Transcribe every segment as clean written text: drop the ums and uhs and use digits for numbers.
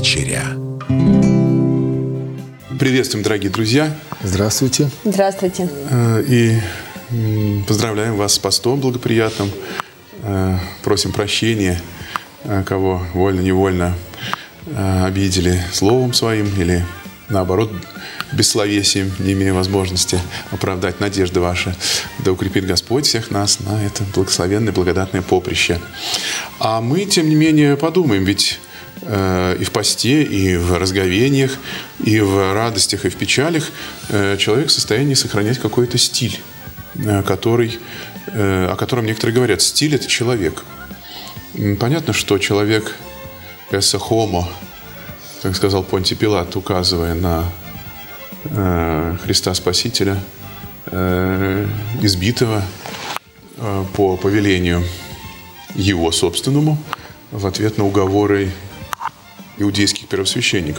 вечеря. Приветствуем, дорогие друзья. Здравствуйте. Здравствуйте. И поздравляем вас с постом благоприятным. Просим прощения, кого вольно-невольно обидели словом своим или, наоборот, бессловесием, не имея возможности оправдать надежды ваши. Да укрепит Господь всех нас на это благословенное, благодатное поприще. А мы, тем не менее, подумаем, ведь и в посте, и в разговениях, и в радостях, и в печалях человек в состоянии сохранять какой-то стиль, о котором некоторые говорят. Стиль – это человек. Понятно, что человек «эссе хомо», как сказал Понтий Пилат, указывая на Христа Спасителя, избитого по повелению его собственному в ответ на уговоры иудейских первосвященников.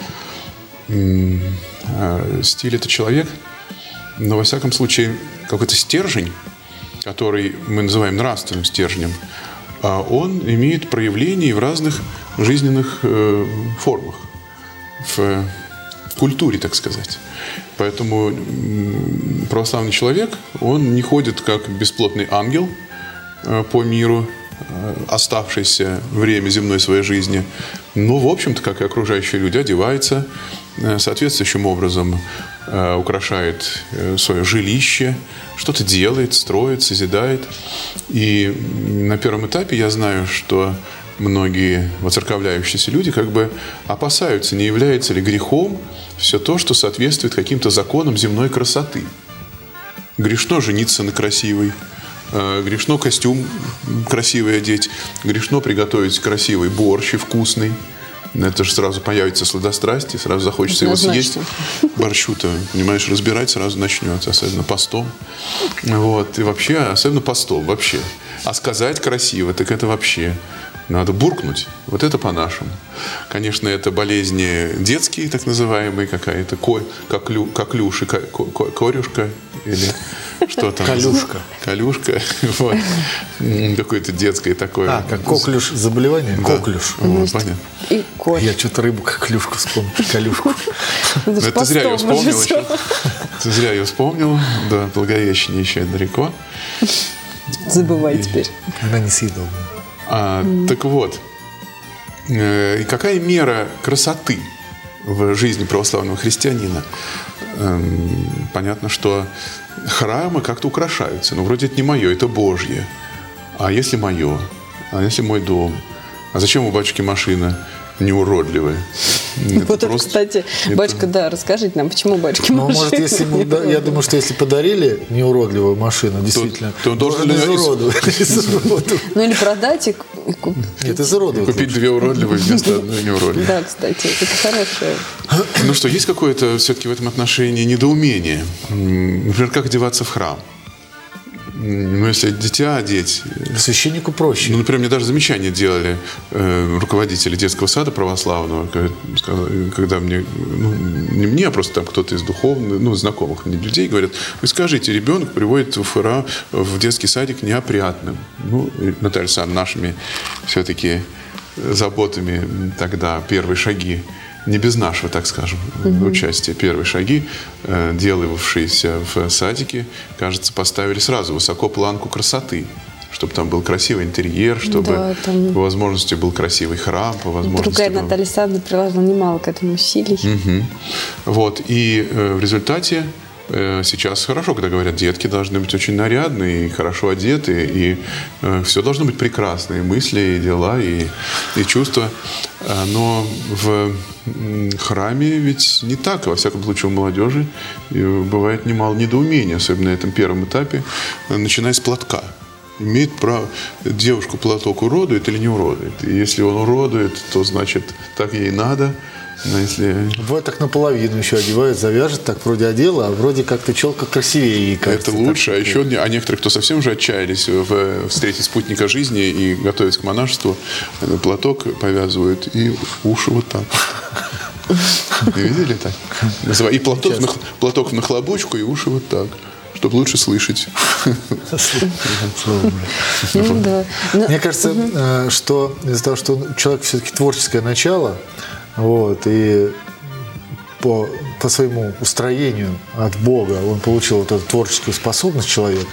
Стиль – это человек, но, во всяком случае, какой-то стержень, который мы называем нравственным стержнем, он имеет проявление в разных жизненных формах, в культуре, так сказать. Поэтому православный человек, он не ходит как бесплотный ангел по миру, оставшееся время земной своей жизни, но, в общем-то, как и окружающие люди, одевается соответствующим образом, украшает свое жилище, что-то делает, строит, созидает. И на первом этапе я знаю, что многие воцерковляющиеся люди как бы опасаются, не является ли грехом все то, что соответствует каким-то законам земной красоты. Грешно жениться на красивой, грешно костюм красивый одеть, грешно приготовить красивый борщ и вкусный. Это же сразу появится сладострастие, сразу захочется его съесть. Борщу-то, понимаешь, разбирать сразу начнется, особенно постом. Вот. И вообще, особенно постом, вообще. А сказать красиво, так это вообще надо буркнуть. Вот это по-нашему. Конечно, это болезни детские, так называемые, какая-то коклюша, корюшка или что там? Калюшка. Калюшка. Вот. Какое-то детское такое. Как коклюш заболевание? Да. Коклюш. Вот, понятно. И корь. Я что-то рыбу коклюшку вспомнил. Калюшку. Это зря я вспомнил еще. Это зря я вспомнил. Да, Благовещение еще далеко. Забывай теперь. Она не съедобна. Так вот, и какая мера красоты в жизни православного христианина? Понятно, что храмы как-то украшаются. Но вроде это не мое, это Божье. А если мое? А если мой дом? А зачем у батюшки машина неуродливая? Вот это, кстати, батюшка, да, расскажите нам, почему батюшки машина. Может, если я думаю, что если подарили неуродливую машину, действительно, то он должен изуродовать. Ну или продать и купить. Нет, изуродовать. Купить две уродливые вместо одной неуродливой. Да, кстати, это хорошее. Ну что, есть какое-то все-таки в этом отношении недоумение? Например, как одеваться в храм? Ну, если дитя одеть... Священнику проще. Ну, например, мне даже замечание делали руководители детского сада православного, когда мне, не мне, а просто там кто-то из духовных, знакомых мне людей говорят: вы скажите, ребенок приводит в детский садик неопрятным. Ну, Наталья Александровна, нашими все-таки заботами тогда первые шаги, не без нашего, так скажем, участия, первые шаги, делавшиеся в садике, кажется, поставили сразу высоко планку красоты, чтобы там был красивый интерьер, чтобы по возможности был красивый храм, по возможности... Другая Наталья Александровна приложила немало к этому усилий. Вот, и в результате сейчас хорошо, когда говорят, детки должны быть очень нарядные и хорошо одеты, и все должно быть прекрасно, и мысли, и дела, и чувства. Но в храме ведь не так, во всяком случае, у молодежи бывает немало недоумения, особенно на этом первом этапе, начиная с платка. Имеет право, девушку платок уродует или не уродует? И если он уродует, то значит так ей надо. Но если... Бывает так наполовину еще одевают, завяжет, так вроде одела, а вроде как-то челка красивее ей кажется. Это лучше, так, а некоторые, кто совсем уже отчаялись встретить спутника жизни и готовятся к монашеству, платок повязывают и уши вот так. Не видели так? И платок в нахлобучку, и уши вот так, чтобы лучше слышать. Мне кажется, что из-за того, что у человека все-таки творческое начало, вот, и по своему устроению от Бога он получил вот эту творческую способность человек,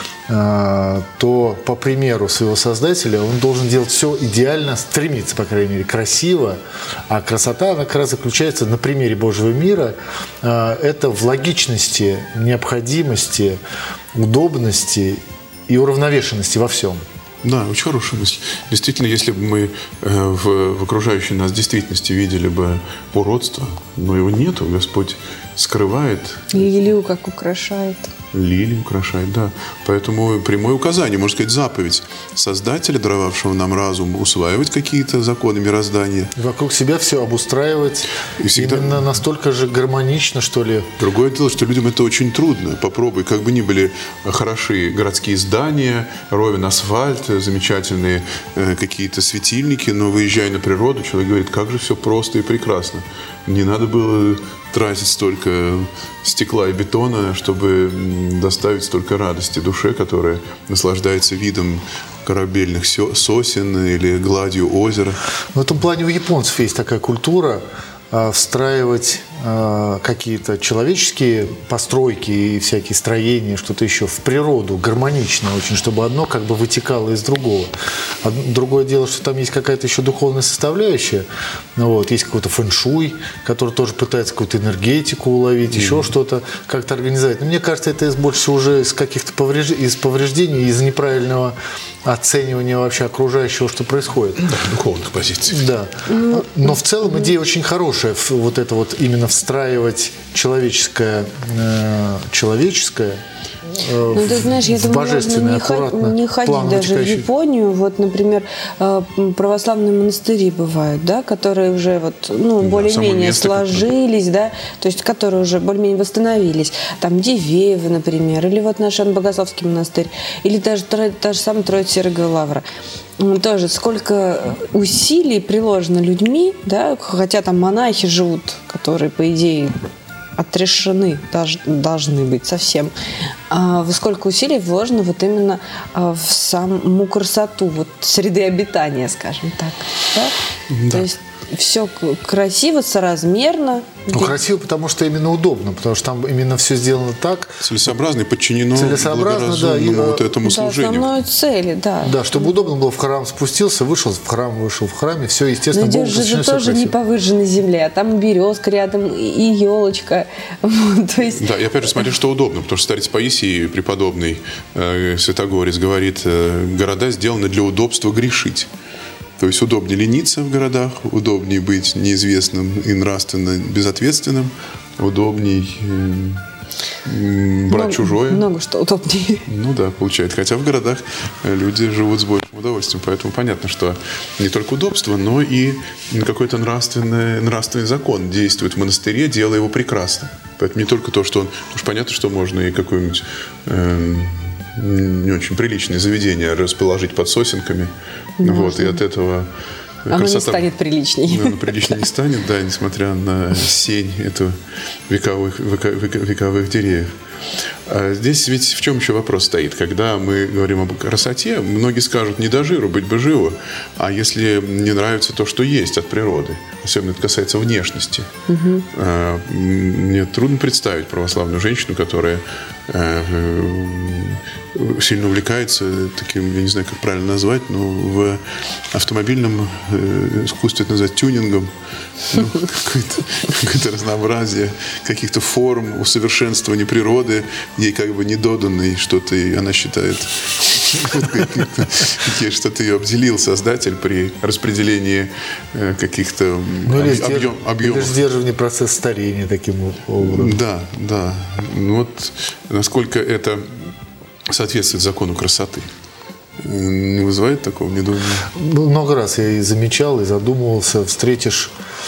то по примеру своего создателя он должен делать все идеально, стремиться, по крайней мере, красиво. А красота, она как раз заключается на примере Божьего мира. Это в логичности, необходимости, удобности и уравновешенности во всем. Да, очень хорошая мысль. Действительно, если бы мы в окружающей нас действительности видели бы уродство, но его нету, Господь скрывает. Лилию как украшает. Лилию украшает, да. Поэтому прямое указание, можно сказать, заповедь Создателя, даровавшего нам разум, усваивать какие-то законы мироздания. Вокруг себя все обустраивать и всегда именно настолько же гармонично, что ли. Другое дело, что людям это очень трудно. Попробуй, как бы ни были хороши городские здания, ровен асфальт, замечательные какие-то светильники, но выезжая на природу, человек говорит, как же все просто и прекрасно. Не надо было тратить столько стекла и бетона, чтобы доставить столько радости душе, которая наслаждается видом корабельных сосен или гладью озера. В этом плане у японцев есть такая культура встраивать какие-то человеческие постройки и всякие строения, что-то еще в природу, гармонично очень, чтобы одно как бы вытекало из другого. Другое дело, что там есть какая-то еще духовная составляющая. Вот, есть какой-то фэн-шуй, который тоже пытается какую-то энергетику уловить, еще что-то как-то организовать. Но мне кажется, это больше всего уже из каких-то повреждений, из неправильного оценивания вообще окружающего, что происходит. Да, духовных позиций. Да. Но в целом идея очень хорошая. Вот это вот именно встраивать человеческое ну, ты знаешь, я думаю, можно не ходить даже в Японию. Вот, например, православные монастыри бывают, да, которые уже вот, ну, более-менее сложились, да, то есть которые уже более-менее восстановились. Там Дивеево, например, или вот наш Богословский монастырь, или даже та же самая Троица Серого Лавра. Тоже сколько усилий приложено людьми, да, хотя там монахи живут, которые, по идее, отрешены должны быть совсем. Сколько усилий вложено вот именно в саму красоту вот среды обитания, скажем так. Да? Да. То есть все красиво, соразмерно. Ну, красиво, потому что именно удобно, потому что там именно все сделано так. Целесообразно и подчинено благоразумному вот этому служению. Основной цели, да. Да, чтобы удобно было, в храм спустился, вышел в храме, все, естественно, Богу посвящено. Но идешь же тоже не по выжженной земле, а там березка рядом и елочка. То есть... Да, и опять же смотри, что удобно, потому что старец Паисий, преподобный Святогорец, говорит, города сделаны для удобства грешить. То есть удобнее лениться в городах, удобнее быть неизвестным и нравственно безответственным, удобнее брать чужое. Много что удобнее. Ну да, получается. Хотя в городах люди живут с большим удовольствием. Поэтому понятно, что не только удобство, но и какой-то нравственный закон действует в монастыре, делая его прекрасно. Поэтому не только то, что он... Потому что понятно, что можно и какое-нибудь... не очень приличное заведение расположить под сосенками. Вот, и от этого оно красота, не станет приличней. Оно приличней не станет, да, несмотря на сень эту вековых деревьев. А здесь ведь в чем еще вопрос стоит? Когда мы говорим об красоте, многие скажут, не до жиру, быть бы живо. А если не нравится то, что есть от природы, особенно это касается внешности, мне трудно представить православную женщину, которая сильно увлекается таким, я не знаю, как правильно назвать, но в автомобильном искусстве это называть тюнингом, ну, какое-то разнообразие каких-то форм, усовершенствования природы, ей как бы недоданной что-то, и она считает, что-то ее обделил Создатель при распределении каких-то объемов. Или сдерживание процесса старения таким образом. Да. Вот насколько это соответствует закону красоты. Не вызывает такого недоумения? Много раз я и замечал, и задумывался. Встретишь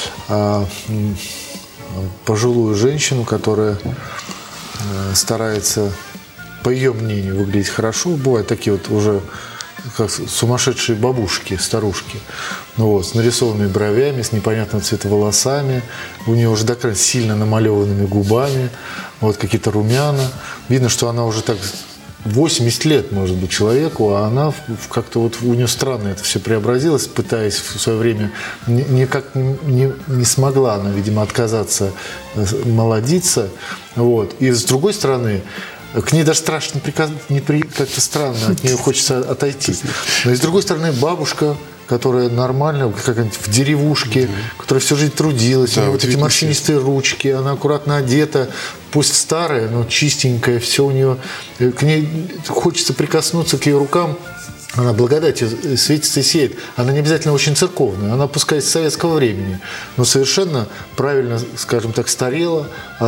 пожилую женщину, которая старается, по ее мнению, выглядеть хорошо. Бывают такие вот уже как сумасшедшие бабушки, старушки, вот, с нарисованными бровями, с непонятного цвета волосами. У нее уже до крайности сильно намалеванными губами, вот, какие-то румяна. Видно, что она уже так 80 лет, может быть, человеку, а она как-то вот у нее странно это все преобразилось, пытаясь в свое время, никак не смогла она, видимо, отказаться молодиться. Вот. И с другой стороны, к ней даже страшно как-то странно, от нее хочется отойти. Но и с другой стороны, бабушка, которая нормально, как-нибудь в деревушке, которая всю жизнь трудилась, вот эти морщинистые ручки, она аккуратно одета, пусть старая, но чистенькая, все у нее, к ней хочется прикоснуться к ее рукам. Она благодатью светится и сияет. Она не обязательно очень церковная, она пускай с советского времени, но совершенно правильно, скажем так, старела,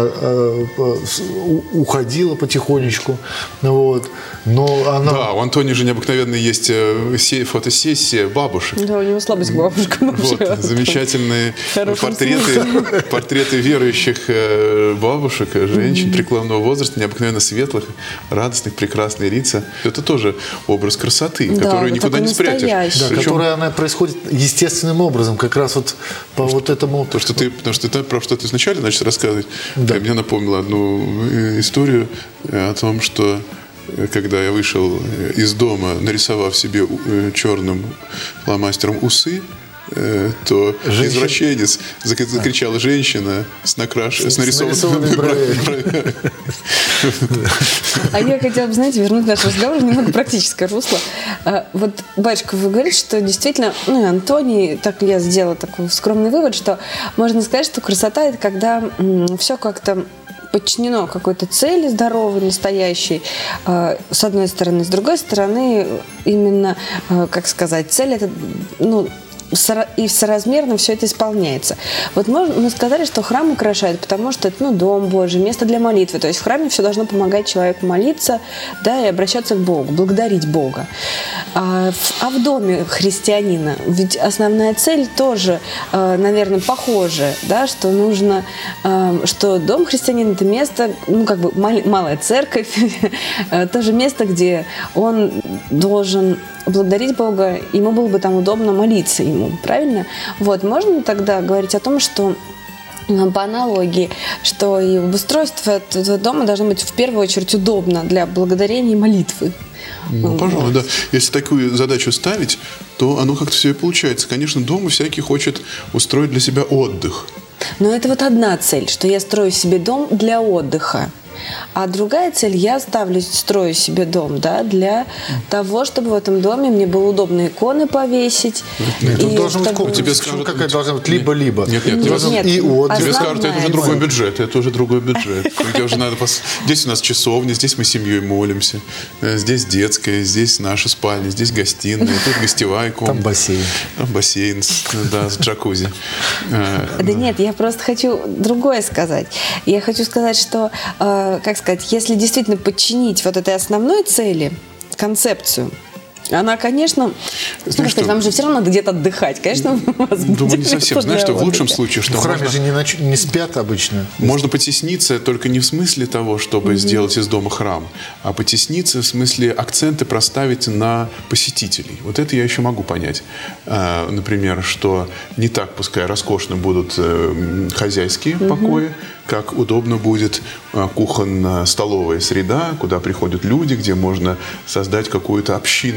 уходила потихонечку. Вот. Но она... Да, у Антонии же необыкновенно есть фотосессия бабушек. Да, у него слабость к бабушкам. Вот, замечательные портреты верующих бабушек, женщин преклонного возраста, необыкновенно светлых, радостных, прекрасные лица. Это тоже образ красоты, которую никуда не спрячешь. Да, которая она происходит естественным образом, как раз вот по вот этому... Потому что ты про что ты вначале начал рассказывать, мне напомнило одну историю о том, что когда я вышел из дома, нарисовав себе черным фломастером усы, то извращенец, закричала женщина с нарисованными бровями. А я хотела бы, знаете, вернуть наш разговор в немного практическое русло. Вот, батюшка, вы говорите, что действительно, Антоний, так я сделала такой скромный вывод, что можно сказать, что красота – это когда все как-то подчинено какой-то цели здоровой, настоящей, с одной стороны. С другой стороны, именно, как сказать, цель – это, и соразмерно все это исполняется. Вот мы сказали, что храм украшает, потому что это Дом Божий, место для молитвы. То есть в храме все должно помогать человеку молиться, да, и обращаться к Богу, благодарить Бога. А в доме христианина, ведь основная цель тоже, наверное, похожа, да, что нужно, что дом христианина – это место, малая церковь, тоже место, где он должен благодарить Бога, ему было бы там удобно молиться ему, правильно? Вот, можно тогда говорить о том, что по аналогии, что и обустройство этого дома должно быть в первую очередь удобно для благодарения и молитвы. Пожалуй, да. Если такую задачу ставить, то оно как-то все и получается. Конечно, дома всякий хочет устроить для себя отдых. Но это вот одна цель, что я строю себе дом для отдыха. А другая цель, я строю себе дом, да, для того, чтобы в этом доме мне было удобно иконы повесить. Нет, тут должен быть тебе скажут, какая должна быть либо-либо. Нет, и отдых. Тебе скажут, это уже другой бюджет, Где уже надо здесь у нас часовня, здесь мы семьей молимся, здесь детская, здесь наша спальня, здесь гостиная, тут гостевая комната. Там бассейн, да, с джакузи. Да нет, я просто хочу другое сказать. Я хочу сказать, что как сказать, если действительно подчинить вот этой основной цели, концепцию, она, конечно, нам же все равно надо где-то отдыхать. Конечно, думаю, не совсем. Знаешь, что в лучшем случае, что в храме же не спят обычно. Можно потесниться только не в смысле того, чтобы сделать из дома храм, а потесниться в смысле акценты проставить на посетителей. Вот это я еще могу понять. Например, что не так, пускай роскошно будут хозяйские покои, как удобно будет кухонно-столовая среда, куда приходят люди, где можно создать какую-то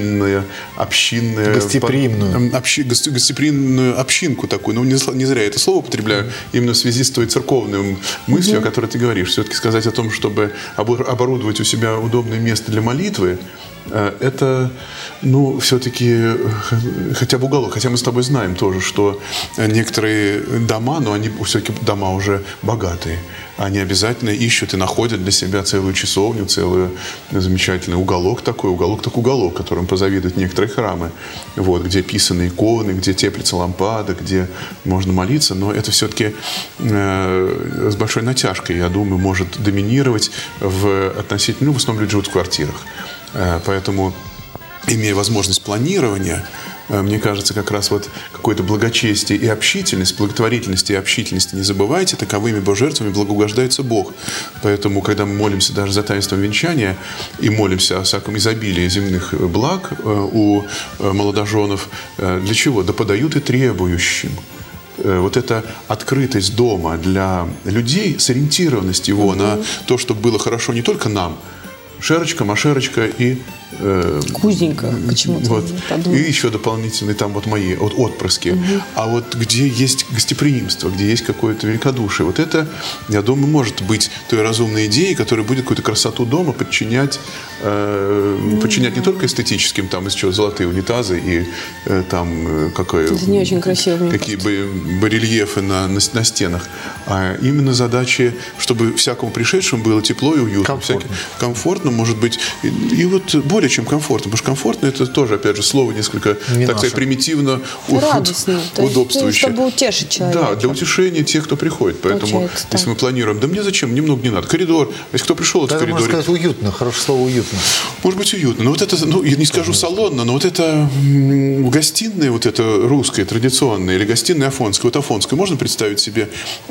гостеприимную общинку такую. Не зря я это слово употребляю, именно в связи с той церковной мыслью, о которой ты говоришь. Все-таки сказать о том, чтобы оборудовать у себя удобное место для молитвы, это, все-таки хотя бы уголок. Хотя мы с тобой знаем тоже, что некоторые дома, но они все-таки дома уже богатые, они обязательно ищут и находят для себя целую часовню, целый замечательный уголок, которым позавидуют некоторые храмы, где писаны иконы, где теплится лампада, где можно молиться. Но это все-таки с большой натяжкой, я думаю, может доминировать в основном люди живут в квартирах. Поэтому, имея возможность планирования, мне кажется, как раз какое-то благочестие и общительность, благотворительность и общительность, не забывайте, таковыми божертвами благоугождается Бог. Поэтому, когда мы молимся даже за таинством венчания и молимся о всяком изобилии земных благ у молодоженов, для чего? Да подают и требующим. Вот эта открытость дома для людей, сориентированность его на то, чтобы было хорошо не только нам, шерочка, машерочка и... Кузенька, почему-то. Вот. И еще дополнительные там вот мои отпрыски. А вот где есть гостеприимство, где есть какое-то великодушие, вот это, я думаю, может быть той разумной идеей, которая будет какую-то красоту дома подчинять не только эстетическим, там из чего золотые унитазы и там это не очень красиво, какие барельефы на стенах, а именно задачи, чтобы всякому пришедшему было тепло и уютно. Комфортно, может быть, и вот более чем комфортно, потому что комфортно это тоже, опять же, слово несколько, так сказать, примитивно удобствующее. Чтобы утешить человека. Да, для утешения тех, кто приходит. Поэтому, если мы планируем, да мне зачем, мне много не надо. Коридор, если кто пришел, это коридор. Можно сказать, уютно, хорошее слово уютно. Может быть, уютно. Но вот это, я не скажу салонно, но вот это гостиная, вот это русская, традиционная, или гостиная афонская. Вот афонская можно представить себе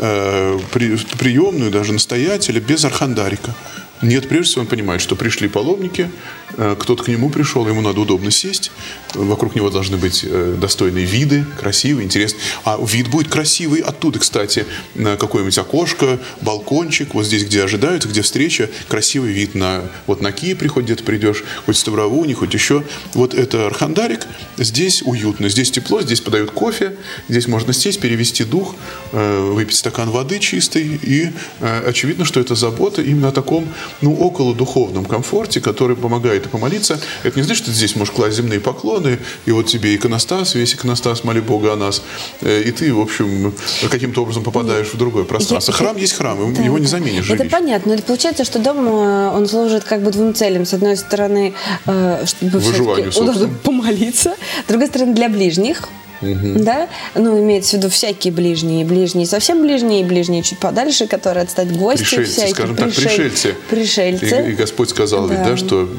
приемную, даже настоятеля, без архандарика. Нет, прежде всего он понимает, что пришли паломники, кто-то к нему пришел, ему надо удобно сесть, вокруг него должны быть достойные виды, красивые, интересные. А вид будет красивый оттуда, кстати, на какое-нибудь окошко, балкончик, вот здесь, где ожидают, где встреча, красивый вид на Киев приходит, где-то придешь, хоть в Ставровуне, хоть еще. Вот это архандарик, здесь уютно, здесь тепло, здесь подают кофе, здесь можно сесть, перевести дух, выпить стакан воды чистой, и очевидно, что это забота именно о таком около духовном комфорте, который помогает и помолиться. Это не значит, что ты здесь можешь класть земные поклоны, и вот тебе иконостас, весь иконостас, моли Бога о нас, и ты, в общем, каким-то образом попадаешь в другое пространство. Храм есть храм, его не заменишь жилищем. Это понятно, но получается, что дом, он служит как бы двум целям. С одной стороны, чтобы все-таки удобно помолиться, с другой стороны, для ближних. Да, имеется в виду всякие ближние, совсем ближние, и ближние чуть подальше, которые отстать гости, пришельцы, всякие, скажем так, пришельцы. И Господь сказал ведь, что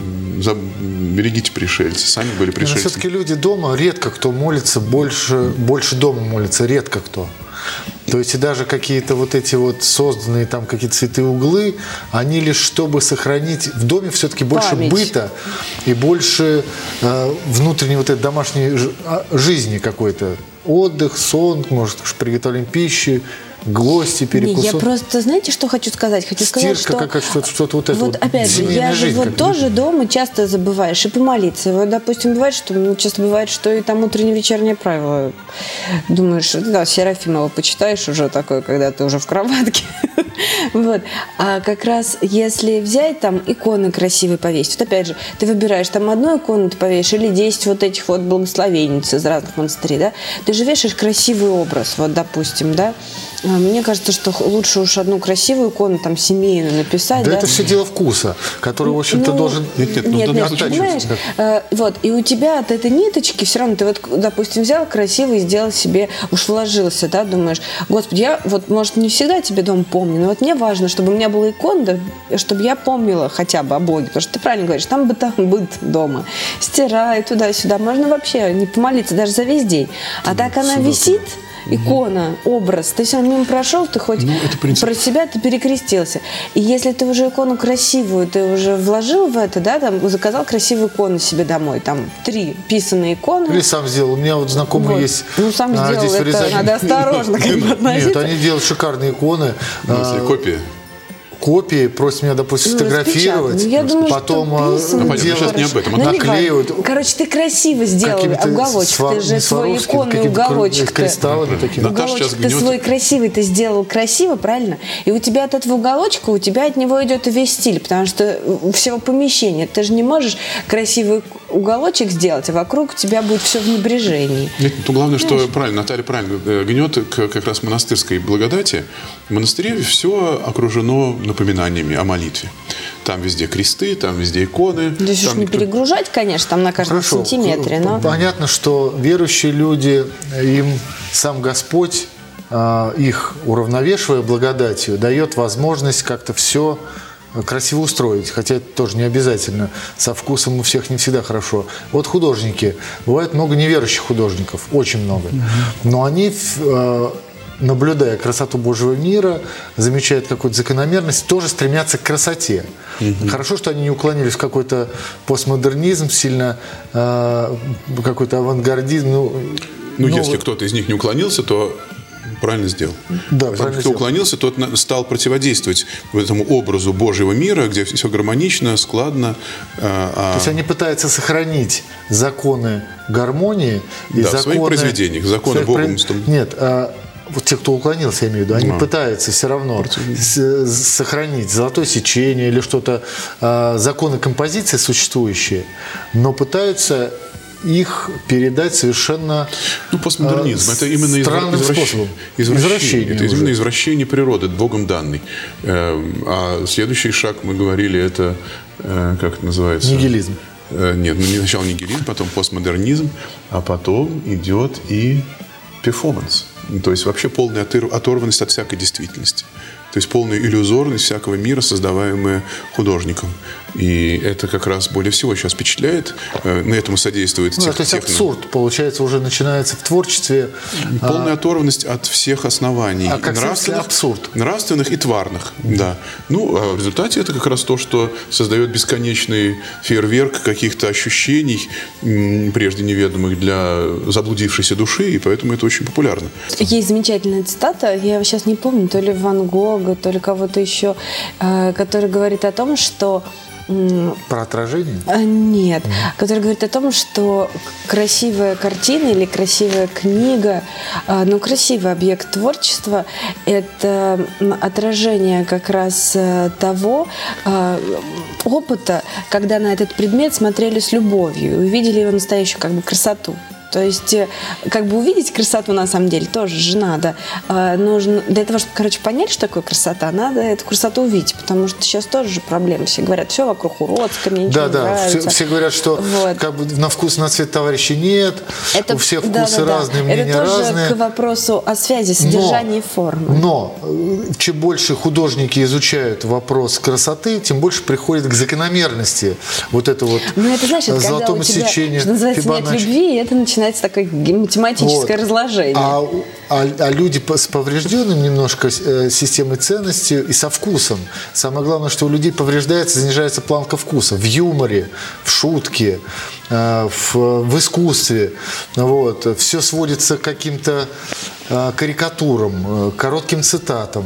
берегите пришельцы, сами были пришельцы. Но все-таки люди дома, редко кто молится, больше дома молится, редко кто. То есть и даже какие-то вот эти вот созданные там какие-то святые углы, они лишь чтобы сохранить в доме все-таки больше быта и больше внутренней вот этой домашней жизни какой-то. Отдых, сон, может, приготовление пищи, гости, перекусов. Я просто, знаете, что хочу сказать? Хочу сказать, что... что-то вот это вот опять же, я же вот тоже дома часто забываешь и помолиться. И вот, допустим, бывает, часто бывает, что и там утренне-вечернее правило. Думаешь, да, Серафимова почитаешь уже такое, когда ты уже в кроватке. Вот. А как раз если взять там иконы красивые повесить, вот опять же, ты выбираешь там одну икону ты повесишь или 10 вот этих вот благословенниц из разных монастырей, да, ты же вешаешь красивый образ, вот, допустим, да. Мне кажется, что лучше уж одну красивую икону там семейную написать. Да, это все дело вкуса, который, в общем-то, должен... Нет, понимаешь? Вот, и у тебя от этой ниточки все равно ты вот, допустим, взял красиво и сделал себе, уж вложился, да, думаешь, Господи, я вот, может, не всегда тебе дом помню, но вот мне важно, чтобы у меня была икона, чтобы я помнила хотя бы о Боге, потому что ты правильно говоришь, там быт дома, стирай туда-сюда, можно вообще не помолиться даже за весь день, а так она висит, икона, образ, ты все мимо прошел, ты хоть про себя ты перекрестился. И если ты уже икону красивую, ты уже вложил в это, да, там заказал красивую икону себе домой, там 3 писаные иконы. Или сам сделал. У меня вот знакомый есть. Сам сделал, это надо осторожно к ним относиться. Нет, они делают шикарные иконы. Копии, просят меня, допустим, фотографировать, потом наклеивают. Короче, ты красиво сделал уголочек, ты же свой иконный уголочек. Уголочек ты свой красивый, ты сделал красиво, правильно? И у тебя от этого уголочка, у тебя от него идет и весь стиль, потому что всего помещения. Ты же не можешь красивый уголочек сделать, а вокруг тебя будет все в небрежении. Нет, главное, что правильно, Наталья правильно гнет как раз монастырской благодати. В монастыре все окружено напоминаниями о молитве. Там везде кресты, там везде иконы. То есть не перегружать, конечно, там на каждом сантиметре. Но... Понятно, что верующие люди, им сам Господь, их уравновешивая благодатью, дает возможность как-то все красиво устроить, хотя это тоже не обязательно. Со вкусом у всех не всегда хорошо. Вот художники. Бывает много неверующих художников, очень много. Но они... наблюдая красоту Божьего мира, замечают какую-то закономерность, тоже стремятся к красоте. Хорошо, что они не уклонились в какой-то постмодернизм, сильно какой-то авангардизм. Если кто-то из них не уклонился, то правильно сделал. Да, Кто уклонился, тот стал противодействовать этому образу Божьего мира, где все гармонично, складно. То есть они пытаются сохранить законы гармонии и законы... в своих произведениях, законы Богом. Нет, вот те, кто уклонился, я имею в виду, они пытаются все равно сохранить золотое сечение или что-то, законы композиции существующие, но пытаются их передать совершенно постмодернизм. Это именно странным способом. Извращение. Это именно извращение природы, Богом данной. А следующий шаг, мы говорили, это, как это называется? Нигилизм. Нет, сначала нигилизм, потом постмодернизм, а потом идет и перформанс. То есть вообще полная оторванность от всякой действительности. То есть полная иллюзорность всякого мира, создаваемая художником. И это как раз более всего сейчас впечатляет. На этому содействует техно. То есть абсурд, получается, уже начинается в творчестве. Полная оторванность от всех оснований. Как абсурд? Нравственных и тварных. Да. А в результате это как раз то, что создает бесконечный фейерверк каких-то ощущений, прежде неведомых для заблудившейся души, и поэтому это очень популярно. Есть замечательная цитата, я сейчас не помню, то ли Ван Гога, то ли кого-то еще, который говорит о том, что... Про отражение? Нет. Который говорит о том, что красивая картина или красивая книга, красивый объект творчества – это отражение как раз того опыта, когда на этот предмет смотрели с любовью и увидели его настоящую красоту. То есть, увидеть красоту на самом деле тоже же надо. Нужно, для того, чтобы, понять, что такое красота, надо эту красоту увидеть. Потому что сейчас тоже же проблема. Все говорят, все вокруг уродское, мне ничего не нравится. Все говорят, что на вкус, на цвет товарища нет, у всех вкусы разные, мнения разные. Это тоже к вопросу о связи, содержании формы. Но чем больше художники изучают вопрос красоты, тем больше приходят к закономерности. Это знаешь, золотому сечению. Что называется, нет любви, и это начинается такое математическое разложение. А люди с поврежденным немножко системой ценностей и со вкусом. Самое главное, что у людей повреждается, занижается планка вкуса в юморе, в шутке, в искусстве. Все сводится к каким-то карикатурам, коротким цитатам.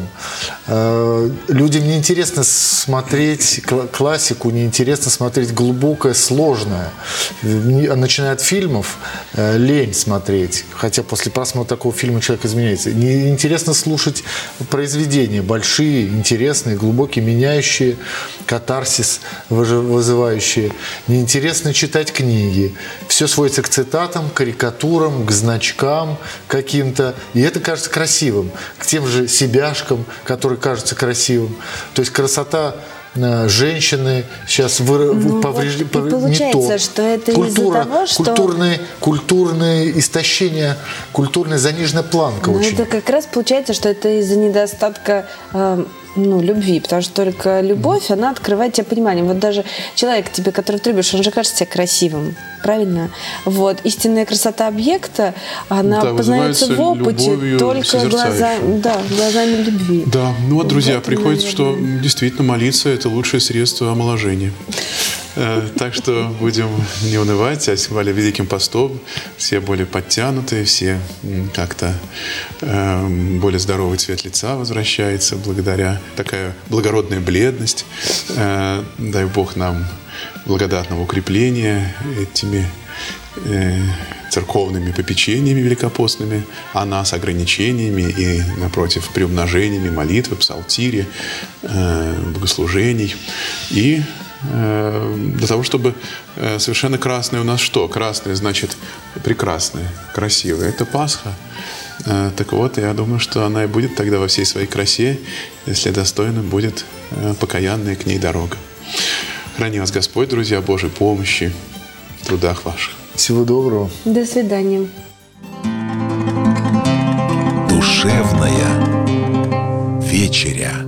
Людям неинтересно смотреть классику, неинтересно смотреть глубокое, сложное. Начиная от фильмов, лень смотреть. Хотя после просмотра такого фильма человек изменяется. Неинтересно слушать произведения большие, интересные, глубокие, меняющие, катарсис вызывающие. Неинтересно читать книги. Все сводится к цитатам, карикатурам, к значкам каким-то. И это кажется красивым. К тем же себяшкам, которые кажутся красивым. То есть красота женщины сейчас повреждены. Не то. Что это из-за того, что... Культурное истощение, культурная заниженная планка очень. Это как раз получается, что это из-за недостатка любви, потому что только любовь, она открывает тебе понимание. Даже человек тебе, который ты любишь, он же кажется тебе красивым, правильно? Истинная красота объекта, она познается в опыте только глазами любви. Да, друзья, приходится, что действительно молиться – это лучшее средство омоложения. Так что будем не унывать, а тем более Великим постом все более подтянутые, все как-то более здоровый цвет лица возвращается благодаря такая благородная бледность. Дай Бог нам благодатного укрепления этими церковными попечениями великопостными, а нас ограничениями и, напротив, приумножениями молитвы, псалтири, богослужений. И для того, чтобы совершенно красное у нас что? Красное значит прекрасное, красивое. Это Пасха. Так я думаю, что она и будет тогда во всей своей красе, если достойна будет покаянная к ней дорога. Храни вас Господь, друзья, Божьей помощи в трудах ваших. Всего доброго. До свидания. Душевная вечеря.